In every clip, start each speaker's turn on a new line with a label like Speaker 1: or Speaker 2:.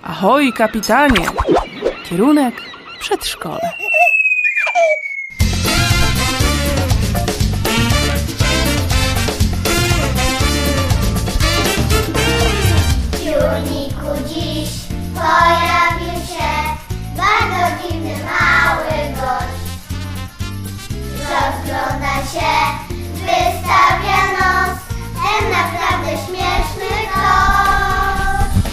Speaker 1: Ahoj, kapitanie! Kierunek przedszkole.
Speaker 2: W piórniku dziś pojawił się bardzo dziwny mały gość. Rozgląda się, wystawia nos, ten naprawdę śmieszny gość.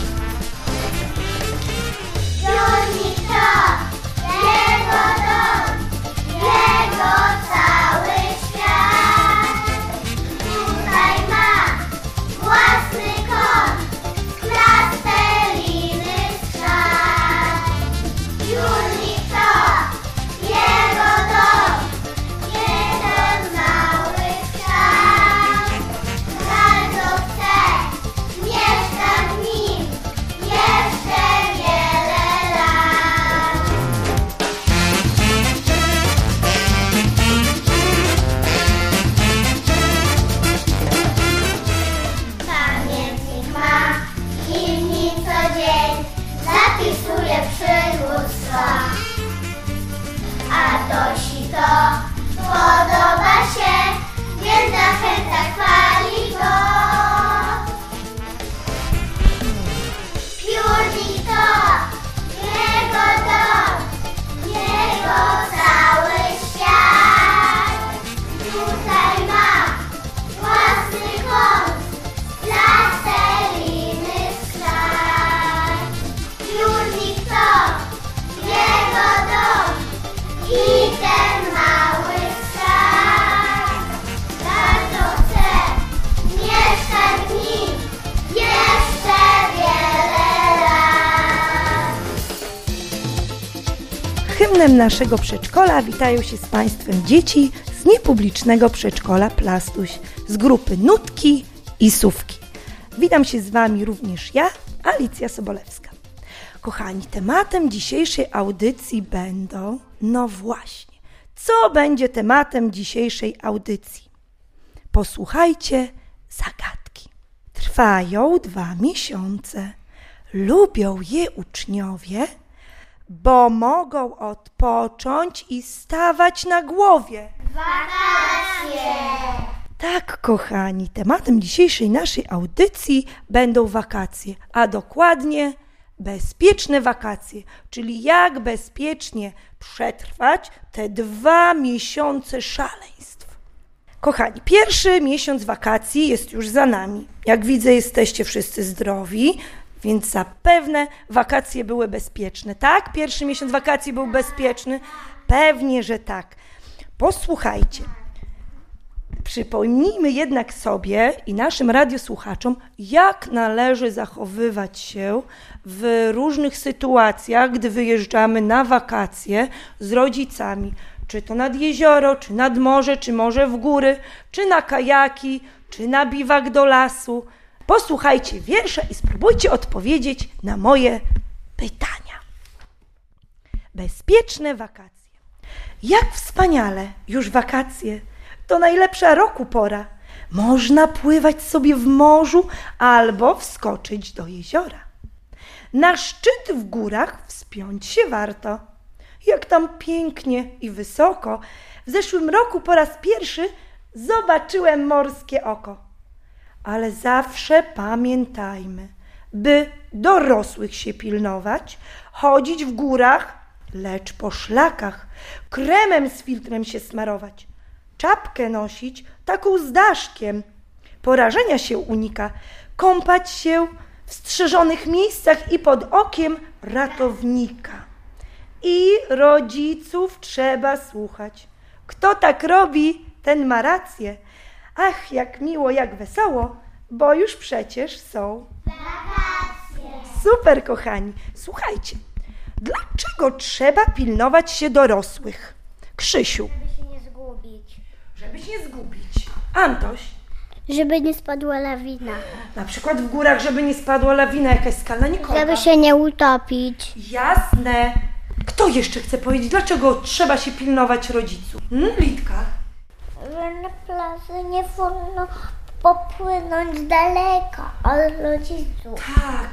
Speaker 2: Piórnik to jego dom, jego cały świat. Tutaj ma własny kąt, plasteliny skrzat. Piórnik to jego dom, jeden mały świat. Bardzo chce mieszkać w nim jeszcze wiele lat. Pamiętnik ma i w nim co dzień zapisuje przywództwa. A Tosi to podoba się, więc zachęca, chwali go. Piórnik to jego dom, jego cały świat. Tutaj ma własny kąt, plasteliny skrzat. Piórnik to jego dom i ten mały świat. Bardzo chce mieszkać w nim jeszcze wiele lat.
Speaker 3: Hymnem naszego przedszkola witają się z Państwem dzieci z niepublicznego przedszkola Plastuś z grupy Nutki i Sówki. Witam się z Wami również ja, Alicja Sobolewska. Kochani, tematem dzisiejszej audycji będą, no właśnie, co będzie tematem dzisiejszej audycji? Posłuchajcie zagadki. Trwają 2 miesiące. Lubią je uczniowie, bo mogą odpocząć i stawać na głowie.
Speaker 2: Wakacje!
Speaker 3: Tak, kochani, tematem dzisiejszej naszej audycji będą wakacje, a dokładnie bezpieczne wakacje, czyli jak bezpiecznie przetrwać te 2 miesiące szaleństw. Kochani, pierwszy miesiąc wakacji jest już za nami. Jak widzę, jesteście wszyscy zdrowi, więc zapewne wakacje były bezpieczne. Tak? Pierwszy miesiąc wakacji był bezpieczny? Pewnie, że tak. Posłuchajcie. Przypomnijmy jednak sobie i naszym radiosłuchaczom, jak należy zachowywać się w różnych sytuacjach, gdy wyjeżdżamy na wakacje z rodzicami. Czy to nad jezioro, czy nad morze, czy może w góry, czy na kajaki, czy na biwak do lasu. Posłuchajcie wiersza i spróbujcie odpowiedzieć na moje pytania. Bezpieczne wakacje. Jak wspaniale, już wakacje. To najlepsza roku pora. Można pływać sobie w morzu albo wskoczyć do jeziora. Na szczyt w górach wspiąć się warto. Jak tam pięknie i wysoko. W zeszłym roku po raz pierwszy zobaczyłem morskie oko. Ale zawsze pamiętajmy, by dorosłych się pilnować, chodzić w górach, lecz po szlakach, kremem z filtrem się smarować, czapkę nosić taką z daszkiem, porażenia się unika, kąpać się w strzeżonych miejscach i pod okiem ratownika. I rodziców trzeba słuchać. Kto tak robi, ten ma rację. Ach, jak miło, jak wesoło, bo już przecież są
Speaker 2: Wakacje!
Speaker 3: super, kochani. Słuchajcie, dlaczego trzeba pilnować się dorosłych? Krzysiu.
Speaker 2: Żeby się nie zgubić.
Speaker 3: Żeby się nie zgubić. Antoś.
Speaker 2: Żeby nie spadła lawina.
Speaker 3: Na przykład w górach, żeby nie spadła lawina jakaś skalna. Nikolka.
Speaker 2: Żeby się nie utopić.
Speaker 3: Jasne. Kto jeszcze chce powiedzieć, dlaczego trzeba się pilnować rodziców? Litka.
Speaker 2: Że na plaży nie wolno popłynąć daleko od rodziców.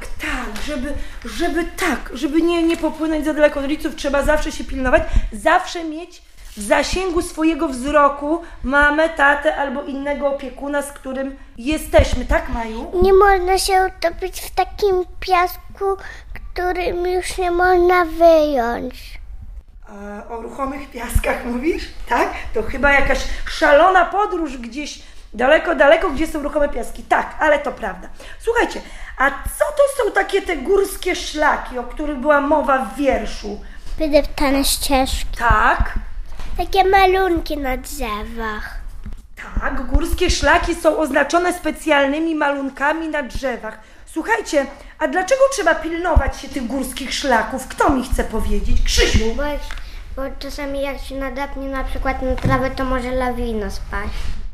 Speaker 3: Żeby nie popłynąć za daleko od rodziców, trzeba zawsze się pilnować, zawsze mieć w zasięgu swojego wzroku mamę, tatę albo innego opiekuna, z którym jesteśmy, tak Maju?
Speaker 2: Nie można się utopić w takim piasku, którym już nie można wyjąć.
Speaker 3: O ruchomych piaskach mówisz? Tak? To chyba jakaś szalona podróż gdzieś daleko, gdzie są ruchome piaski. Tak, ale to prawda. Słuchajcie, a co to są takie te górskie szlaki, o których była mowa w wierszu?
Speaker 2: Wydeptane ścieżki.
Speaker 3: Tak,
Speaker 2: Takie malunki na drzewach.
Speaker 3: tak, górskie szlaki są oznaczone specjalnymi malunkami na drzewach. Słuchajcie, a dlaczego trzeba pilnować się tych górskich szlaków? Kto mi chce powiedzieć? Krzysiu.
Speaker 2: Bo czasami jak się nadepnie na przykład na trawę, to może lawina spaść.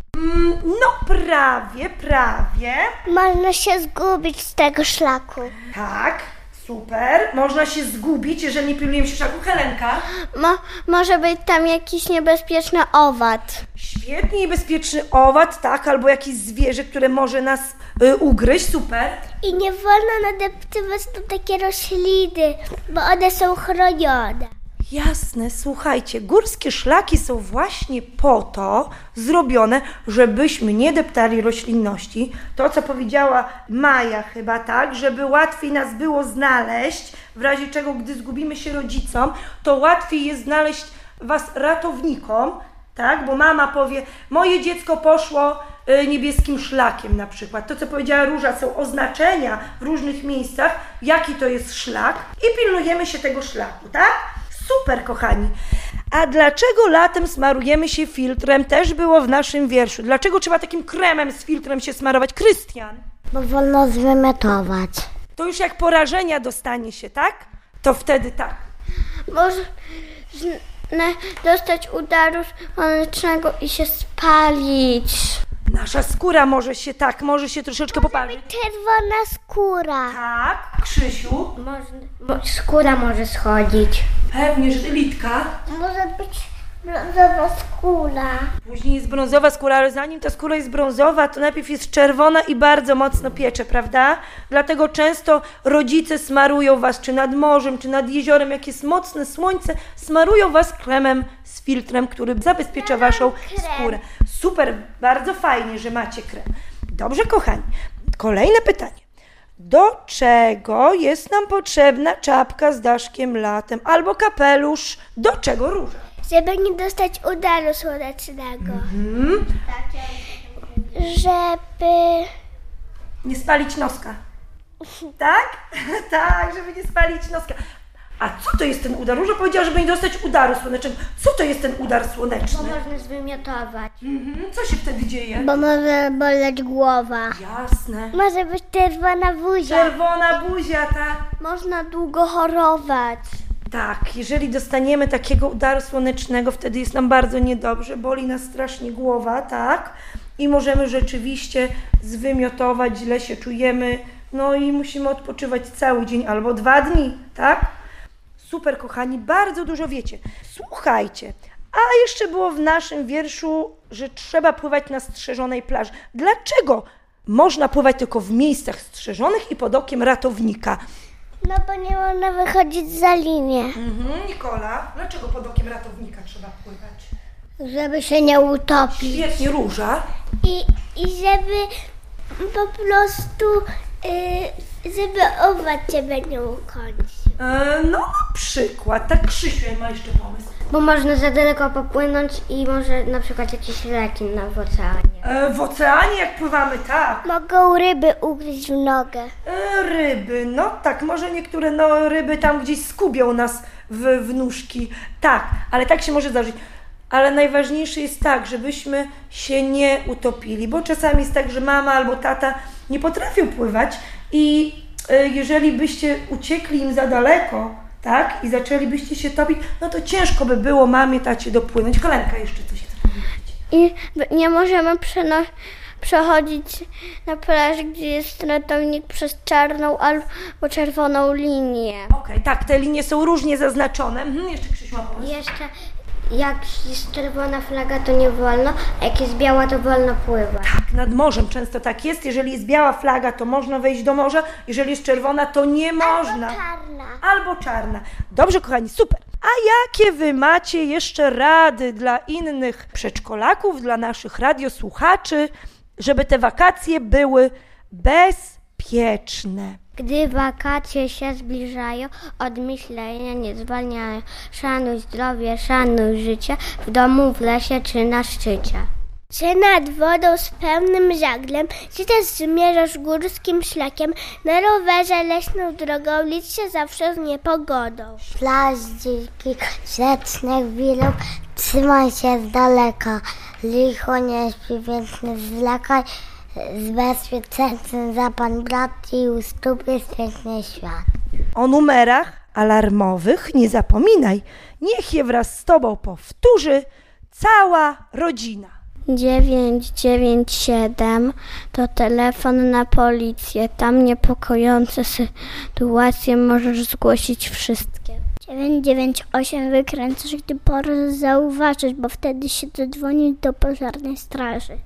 Speaker 3: No prawie.
Speaker 2: Można się zgubić z tego szlaku.
Speaker 3: Tak, super. Można się zgubić, jeżeli nie pilnujemy się szlaku. Helenka?
Speaker 2: Może być tam jakiś niebezpieczny owad.
Speaker 3: Świetnie, niebezpieczny owad, tak, albo jakieś zwierzę, które może nas ugryźć. Super.
Speaker 2: I nie wolno nadeptywać na takie rośliny, bo one są chronione.
Speaker 3: Jasne, słuchajcie, górskie szlaki są właśnie po to zrobione, żebyśmy nie deptali roślinności. To, co powiedziała Maja chyba, tak, żeby łatwiej nas było znaleźć, w razie czego, gdy zgubimy się rodzicom, to łatwiej jest znaleźć was ratownikom, tak, bo mama powie, moje dziecko poszło niebieskim szlakiem na przykład. To, co powiedziała Róża, są oznaczenia w różnych miejscach, jaki to jest szlak i pilnujemy się tego szlaku, tak? Super, kochani. A dlaczego latem smarujemy się filtrem? Też było w naszym wierszu. Dlaczego trzeba takim kremem z filtrem się smarować? Krystian?
Speaker 2: Bo wolno zwymiotować.
Speaker 3: To już jak porażenia dostanie się, tak? To wtedy tak.
Speaker 2: Można dostać udaru słonecznego i się spalić.
Speaker 3: Nasza skóra może się troszeczkę poparzyć.
Speaker 2: Czerwona skóra.
Speaker 3: Tak, Krzysiu?
Speaker 2: Skóra może schodzić.
Speaker 3: Pewnie, że Litka.
Speaker 2: Może być brązowa skóra.
Speaker 3: Później jest brązowa skóra, ale zanim ta skóra jest brązowa, to najpierw jest czerwona i bardzo mocno piecze, prawda? Dlatego często rodzice smarują was, czy nad morzem, czy nad jeziorem, jak jest mocne słońce, smarują was kremem z filtrem, który zabezpiecza waszą skórę. Super, bardzo fajnie, że macie krem. Dobrze, kochani. Kolejne pytanie. Do czego jest nam potrzebna czapka z daszkiem latem albo kapelusz? Do czego, Róża?
Speaker 2: Żeby nie dostać udaru słonecznego. Żeby...
Speaker 3: Nie spalić noska. Tak? Tak, żeby nie spalić noska. A co to jest ten udar? Róża powiedziała, żeby nie dostać udaru słonecznego. Co to jest ten udar słoneczny?
Speaker 2: Można zwymiotować.
Speaker 3: Co się wtedy dzieje?
Speaker 2: Bo może boleć głowa.
Speaker 3: Jasne.
Speaker 2: Może być czerwona buzia.
Speaker 3: Czerwona buzia, tak?
Speaker 2: Można długo chorować.
Speaker 3: Tak, jeżeli dostaniemy takiego udaru słonecznego, wtedy jest nam bardzo niedobrze, boli nas strasznie głowa, tak? I możemy rzeczywiście zwymiotować, źle się czujemy, no i musimy odpoczywać cały dzień albo 2 dni, tak? Super, kochani, bardzo dużo wiecie. Słuchajcie, a jeszcze było w naszym wierszu, że trzeba pływać na strzeżonej plaży. Dlaczego można pływać tylko w miejscach strzeżonych i pod okiem ratownika?
Speaker 2: No bo nie można wychodzić za linię.
Speaker 3: Nikola, dlaczego pod okiem ratownika trzeba pływać?
Speaker 2: Żeby się nie utopić.
Speaker 3: Świetnie, Róża.
Speaker 2: I żeby po prostu, żeby owad ciebie nie ukończył.
Speaker 3: No na przykład, tak Krzysiu ma jeszcze pomysł.
Speaker 2: Bo można za daleko popłynąć i może na przykład jakiś rekin w oceanie.
Speaker 3: W oceanie jak pływamy, tak.
Speaker 2: Mogą ryby ugryźć w nogę.
Speaker 3: Ryby, no tak, może niektóre ryby tam gdzieś skubią nas w nóżki. Tak, ale tak się może zdarzyć. Ale najważniejsze jest tak, żebyśmy się nie utopili, bo czasami jest tak, że mama albo tata nie potrafią pływać i jeżeli byście uciekli im za daleko, tak, i zaczęlibyście się topić, no to ciężko by było mamie, tacie dopłynąć. Kolenka jeszcze coś chce powiedzieć.
Speaker 2: I nie możemy przechodzić na plaży, gdzie jest ratownik, przez czarną albo czerwoną linię.
Speaker 3: Okej, tak, te linie są różnie zaznaczone. Jeszcze Krzysiu ma pomysł.
Speaker 2: Jeszcze Jak jest czerwona flaga, to nie wolno, a jak jest biała, to wolno pływać.
Speaker 3: Tak, nad morzem często tak jest. Jeżeli jest biała flaga, to można wejść do morza. Jeżeli jest czerwona, to nie można.
Speaker 2: Czarna.
Speaker 3: Albo czarna. Dobrze, kochani, super. A jakie wy macie jeszcze rady dla innych przedszkolaków, dla naszych radiosłuchaczy, żeby te wakacje były bezpieczne?
Speaker 2: Gdy wakacje się zbliżają, od myślenia nie zwalniają. Szanuj zdrowie, szanuj życie, w domu, w lesie czy na szczycie. Czy nad wodą z pełnym żaglem, czy też zmierzasz górskim szlakiem, na rowerze leśną drogą, licz się zawsze z niepogodą. Plaż dzikich, rzecznych wilów, trzymaj się z daleka, licho nie śpi, więc nie zwlekaj, z bezpieczeństwem za pan brat i u stóp jest piękny świat.
Speaker 3: O numerach alarmowych nie zapominaj. Niech je wraz z tobą powtórzy cała rodzina.
Speaker 2: 997 to telefon na policję. Tam niepokojące sytuacje możesz zgłosić wszystkie. 998 wykręcasz, gdy pora zauważyć, bo wtedy się zadzwoni do pożarnej straży.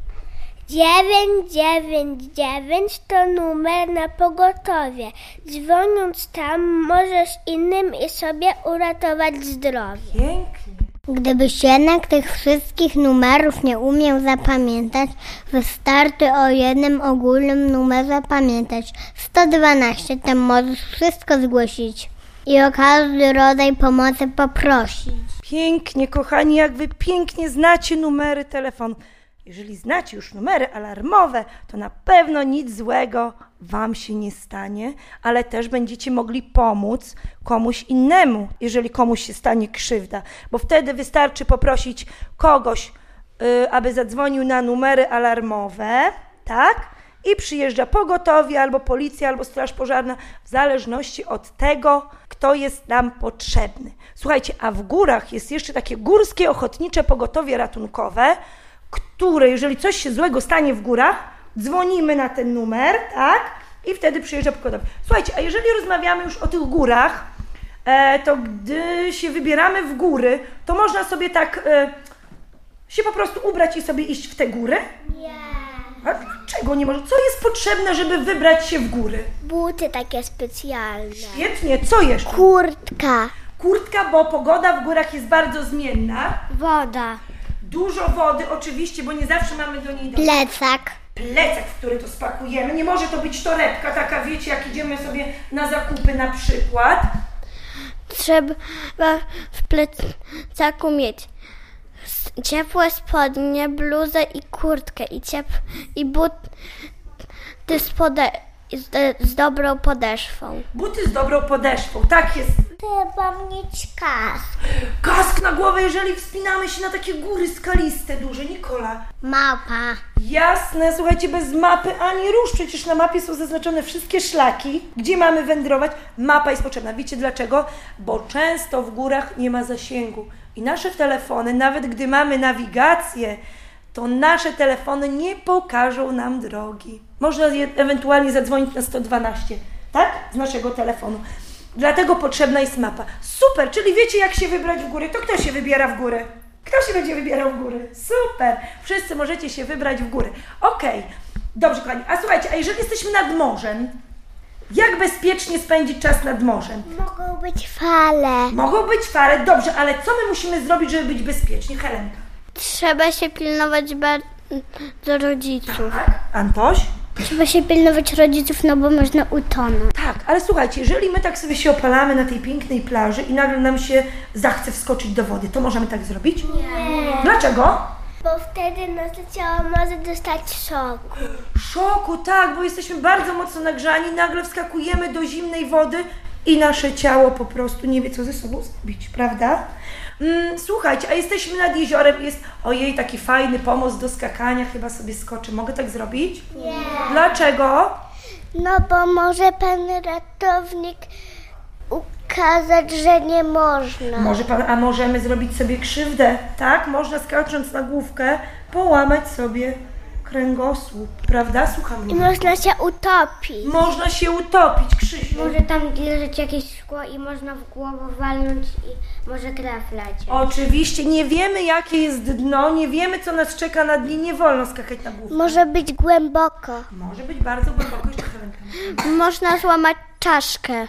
Speaker 2: 999 to numer na pogotowie. Dzwoniąc tam, możesz innym i sobie uratować zdrowie.
Speaker 3: Pięknie.
Speaker 2: Gdybyś jednak tych wszystkich numerów nie umiał zapamiętać, wystarczy o jednym ogólnym numerze pamiętać. 112, tam możesz wszystko zgłosić i o każdy rodzaj pomocy poprosić.
Speaker 3: Pięknie, kochani, jak wy pięknie znacie numery telefonu. Jeżeli znacie już numery alarmowe, to na pewno nic złego wam się nie stanie, ale też będziecie mogli pomóc komuś innemu, jeżeli komuś się stanie krzywda, bo wtedy wystarczy poprosić kogoś, aby zadzwonił na numery alarmowe, tak? I przyjeżdża pogotowie, albo policja, albo straż pożarna, w zależności od tego, kto jest nam potrzebny. Słuchajcie, a w górach jest jeszcze takie górskie ochotnicze pogotowie ratunkowe, które, jeżeli coś się złego stanie w górach, dzwonimy na ten numer, tak? I wtedy przyjeżdża pogotowie. Słuchajcie, a jeżeli rozmawiamy już o tych górach, to gdy się wybieramy w góry, to można sobie tak się po prostu ubrać i sobie iść w te góry?
Speaker 2: Nie.
Speaker 3: A dlaczego nie może? Co jest potrzebne, żeby wybrać się w góry?
Speaker 2: Buty takie specjalne.
Speaker 3: Świetnie, co jeszcze?
Speaker 2: Kurtka.
Speaker 3: Kurtka, bo pogoda w górach jest bardzo zmienna.
Speaker 2: Woda.
Speaker 3: Dużo wody oczywiście, bo nie zawsze mamy do niej dostęp.
Speaker 2: Plecak.
Speaker 3: Plecak, w który to spakujemy. Nie może to być torebka taka, wiecie, jak idziemy sobie na zakupy na przykład.
Speaker 2: Trzeba w plecaku mieć ciepłe spodnie, bluzę i kurtkę i buty z dobrą podeszwą.
Speaker 3: Buty z dobrą podeszwą, tak jest.
Speaker 2: Trzeba mieć kask.
Speaker 3: Kask na głowę, jeżeli wspinamy się na takie góry skaliste duże. Nikola.
Speaker 2: Mapa.
Speaker 3: Jasne, słuchajcie, bez mapy ani rusz. Przecież na mapie są zaznaczone wszystkie szlaki, gdzie mamy wędrować. Mapa jest potrzebna. Wiecie dlaczego? Bo często w górach nie ma zasięgu. I nasze telefony, nawet gdy mamy nawigację, to nasze telefony nie pokażą nam drogi. Można ewentualnie zadzwonić na 112, tak? Z naszego telefonu. Dlatego potrzebna jest mapa. Super, czyli wiecie, jak się wybrać w góry. To kto się wybiera w góry? Kto się będzie wybierał w góry? Super, wszyscy możecie się wybrać w góry. Okej, dobrze kochani, a słuchajcie, a jeżeli jesteśmy nad morzem, jak bezpiecznie spędzić czas nad morzem?
Speaker 2: Mogą być fale.
Speaker 3: Mogą być fale, dobrze, ale co my musimy zrobić, żeby być bezpiecznie? Helenka.
Speaker 2: Trzeba się pilnować bardzo rodziców.
Speaker 3: Tak, Antoś?
Speaker 2: Trzeba się pilnować rodziców, no bo można utonąć.
Speaker 3: Tak, ale słuchajcie, jeżeli my tak sobie się opalamy na tej pięknej plaży i nagle nam się zachce wskoczyć do wody, to możemy tak zrobić?
Speaker 2: Nie.
Speaker 3: Dlaczego?
Speaker 2: Bo wtedy nasze ciało może dostać szoku.
Speaker 3: Szoku, tak, bo jesteśmy bardzo mocno nagrzani, nagle wskakujemy do zimnej wody i nasze ciało po prostu nie wie, co ze sobą zrobić, prawda? Słuchajcie, a jesteśmy nad jeziorem i jest, ojej, taki fajny pomost do skakania, chyba sobie skoczę. Mogę tak zrobić?
Speaker 2: Nie.
Speaker 3: Dlaczego?
Speaker 2: No bo może pan ratownik ukazać, że nie można.
Speaker 3: Może pan, a możemy zrobić sobie krzywdę, tak? Można skacząc na główkę połamać sobie kręgosłup, prawda? Słucham.
Speaker 2: I można się utopić.
Speaker 3: Można się utopić, Krzysiu.
Speaker 2: Może tam leżeć jakieś szkło i można w głowę walnąć i może krew lecieć.
Speaker 3: Oczywiście, nie wiemy jakie jest dno, nie wiemy co nas czeka na dnie, nie wolno skakać na główkę.
Speaker 2: Może być głęboko.
Speaker 3: Może być bardzo głęboko, jeszcze rękami.
Speaker 2: Można złamać czaszkę.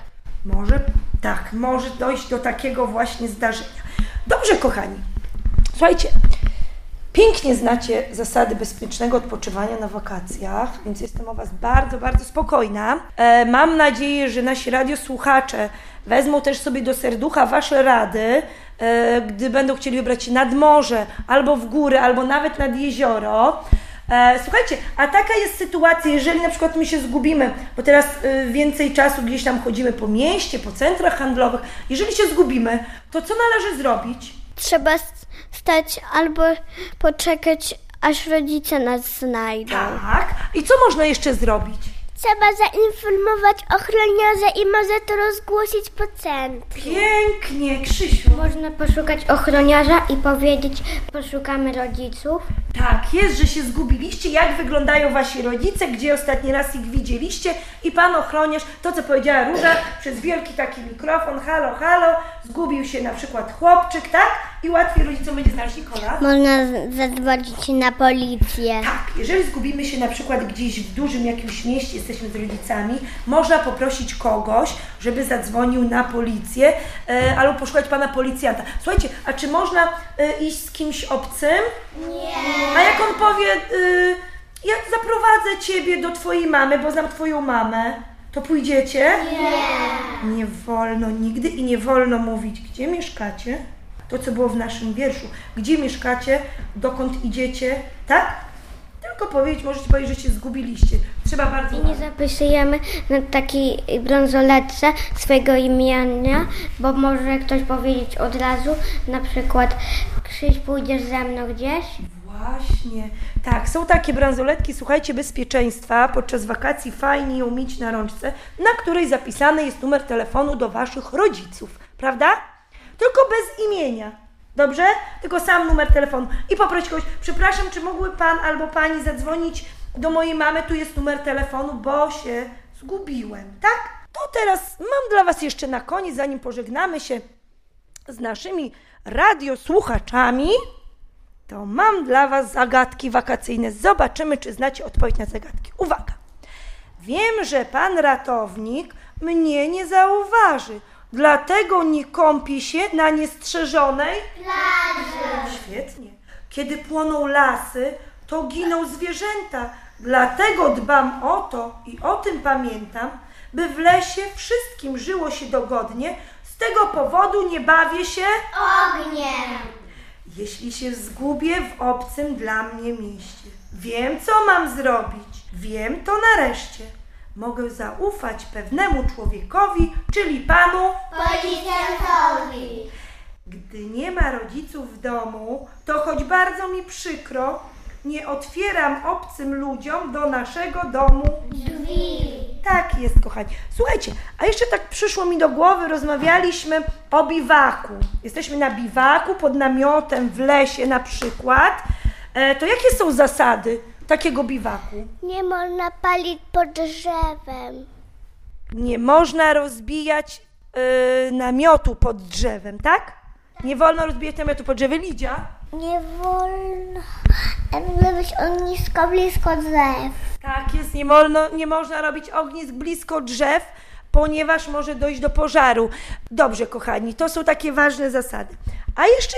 Speaker 3: Może dojść do takiego właśnie zdarzenia. Dobrze, kochani, słuchajcie, pięknie znacie zasady bezpiecznego odpoczywania na wakacjach, więc jestem o Was bardzo, bardzo spokojna. Mam nadzieję, że nasi radiosłuchacze wezmą też sobie do serducha Wasze rady, gdy będą chcieli wybrać się nad morze, albo w góry, albo nawet nad jezioro. Słuchajcie, a taka jest sytuacja, jeżeli na przykład my się zgubimy, bo teraz więcej czasu gdzieś tam chodzimy po mieście, po centrach handlowych, jeżeli się zgubimy, to co należy zrobić?
Speaker 2: Trzeba stać albo poczekać, aż rodzice nas znajdą.
Speaker 3: Tak, i co można jeszcze zrobić?
Speaker 2: Trzeba zainformować ochroniarza i może to rozgłosić po centrum.
Speaker 3: Pięknie, Krzysiu.
Speaker 2: Można poszukać ochroniarza i powiedzieć, poszukamy rodziców.
Speaker 3: Tak jest, że się zgubiliście, jak wyglądają Wasi rodzice, gdzie ostatni raz ich widzieliście i Pan ochroniarz, to co powiedziała Róża, przez wielki taki mikrofon, halo, halo, zgubił się na przykład chłopczyk, tak? I łatwiej rodzicom będzie znaleźć. Nikola?
Speaker 2: Można zadzwonić na policję.
Speaker 3: Tak, jeżeli zgubimy się na przykład gdzieś w dużym jakimś mieście, jesteśmy z rodzicami, można poprosić kogoś, żeby zadzwonił na policję albo poszukać Pana policjanta. Słuchajcie, a czy można iść z kimś obcym? Nie. A jak on powie, ja zaprowadzę Ciebie do Twojej mamy, bo znam Twoją mamę, to pójdziecie? Nie. Nie wolno nigdy i nie wolno mówić, gdzie mieszkacie. To, co było w naszym wierszu. Gdzie mieszkacie, dokąd idziecie, tak? Tylko możecie powiedzieć, że się zgubiliście. Trzeba bardzo...
Speaker 2: I nie zapisujemy na takiej bransoletce swojego imienia, bo może ktoś powiedzieć od razu, na przykład Krzyś, pójdziesz ze mną gdzieś?
Speaker 3: Właśnie. Tak, są takie bransoletki, słuchajcie, bezpieczeństwa. Podczas wakacji fajnie ją mieć na rączce, na której zapisany jest numer telefonu do Waszych rodziców. Prawda? Tylko bez imienia. Dobrze? Tylko sam numer telefonu. I poprosić kogoś, przepraszam, czy mógłby Pan albo Pani zadzwonić do mojej mamy? Tu jest numer telefonu, bo się zgubiłem. Tak? To teraz mam dla Was jeszcze na koniec, zanim pożegnamy się z naszymi radiosłuchaczami, to mam dla Was zagadki wakacyjne. Zobaczymy, czy znacie odpowiedź na zagadki. Uwaga! Wiem, że Pan ratownik mnie nie zauważy. Dlatego nie kąpi się na niestrzeżonej plaży. Świetnie. Kiedy płoną lasy, to giną zwierzęta. Dlatego dbam o to i o tym pamiętam, by w lesie wszystkim żyło się dogodnie. Z tego powodu nie bawię się
Speaker 2: ogniem.
Speaker 3: Jeśli się zgubię w obcym dla mnie mieście. Wiem, co mam zrobić. Wiem to nareszcie. Mogę zaufać pewnemu człowiekowi, czyli Panu
Speaker 2: policjantowi.
Speaker 3: Gdy nie ma rodziców w domu, to choć bardzo mi przykro, nie otwieram obcym ludziom do naszego domu
Speaker 2: drzwi.
Speaker 3: Tak jest, kochani. Słuchajcie, a jeszcze tak przyszło mi do głowy, rozmawialiśmy o biwaku. Jesteśmy na biwaku, pod namiotem, w lesie na przykład. To jakie są zasady takiego biwaku?
Speaker 2: Nie można palić pod drzewem.
Speaker 3: Nie można rozbijać namiotu pod drzewem, tak? Nie wolno rozbijać namiotu pod drzewem. Lidia?
Speaker 2: Nie wolno robić ognisko blisko drzew.
Speaker 3: Tak jest, nie można robić ognisk blisko drzew, ponieważ może dojść do pożaru. Dobrze, kochani, to są takie ważne zasady. A jeszcze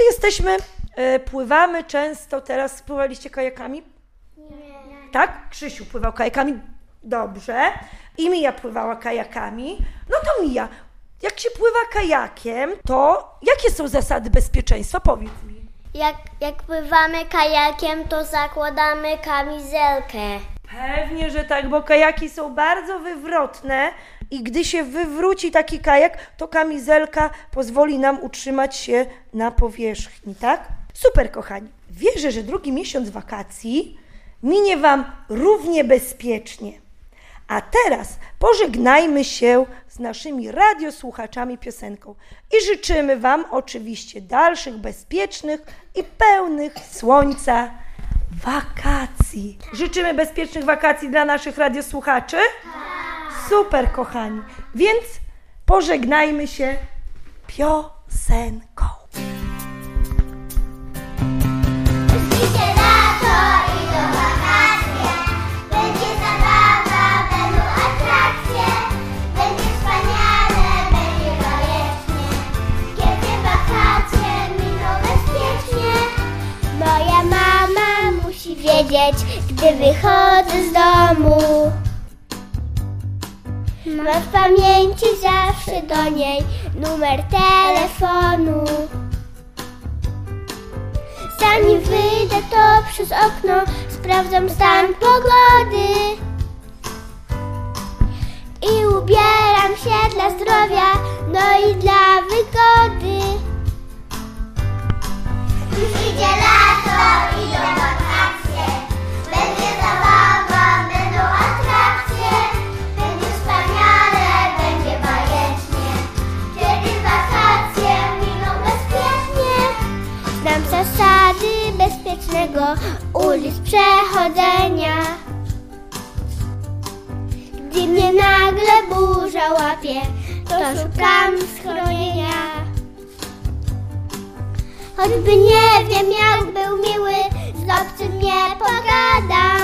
Speaker 3: pływamy często, teraz pływaliście kajakami?
Speaker 2: Nie.
Speaker 3: Tak? Krzysiu pływał kajakami. Dobrze. I Mija pływała kajakami. No to Mija, jak się pływa kajakiem, to jakie są zasady bezpieczeństwa? Powiedz mi.
Speaker 2: Jak pływamy kajakiem, to zakładamy kamizelkę.
Speaker 3: Pewnie, że tak, bo kajaki są bardzo wywrotne i gdy się wywróci taki kajak, to kamizelka pozwoli nam utrzymać się na powierzchni, tak? Super, kochani. Wierzę, że drugi miesiąc wakacji minie Wam równie bezpiecznie. A teraz pożegnajmy się z naszymi radiosłuchaczami piosenką i życzymy Wam oczywiście dalszych bezpiecznych i pełnych słońca wakacji. Życzymy bezpiecznych wakacji dla naszych radiosłuchaczy? Super, kochani. Więc pożegnajmy się piosenką.
Speaker 2: Przyjdzie lato, idą wakacje, będzie zabawa, będą atrakcje, będzie wspaniale, będzie bajecznie, kiedy wakacje miną bezpiecznie. Moja mama musi wiedzieć, gdy wychodzę z domu. Mam w pamięci zawsze do niej numer telefonu. Zanim wyjdę, to przez okno sprawdzam stan pogody i ubieram się dla zdrowia, no i dla wygody. Już idzie lato, idą wakacje, będzie zabawa, będą atrakcje, będzie wspaniale, będzie bajecznie, kiedy wakacje miną bezpiecznie. Znam zasady bezpiecznego ulic przechodzenia. Gdy mnie nagle burza łapie, to szukam schronienia. Choćby nie wiem, jak był miły, z obcym nie pogadam.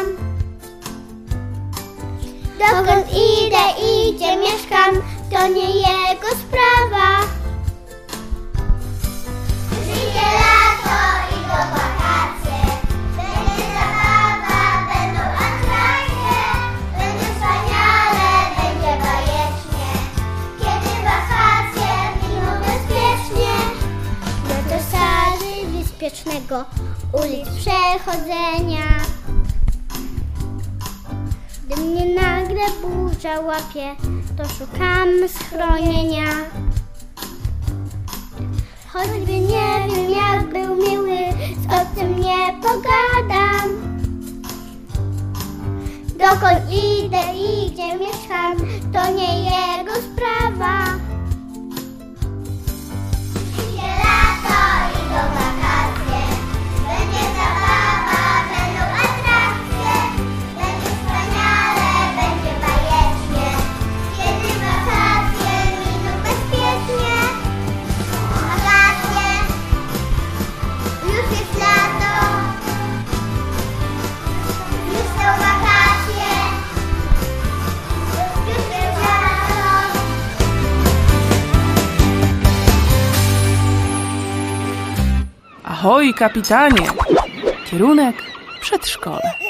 Speaker 2: Dokąd idę i gdzie mieszkam, to nie jego sprawa. Przyjdzie lato, idą wakacje, będzie zabawa, będą atrakcje, będzie wspaniale, będzie bajecznie, kiedy wakacje miną bezpiecznie. Na zasady bezpiecznego ulic przechodzenia. Gdy mnie nagle burza łapie, to szukam schronienia. Choćby nie wiem, jak był miły, z obcym nie pogadam. Dokąd idę i gdzie mieszkam, to nie jego sprawa. Przyjdzie lato, idą wakacje, będzie zabawa, będą atrakcje, będzie wspaniale, będzie bajecznie, kiedy wakacje miną bezpiecznie. Wakacje, już jest lato, już są wakacje, już jest lato.
Speaker 1: Ahoj, kapitanie! Kierunek przedszkole.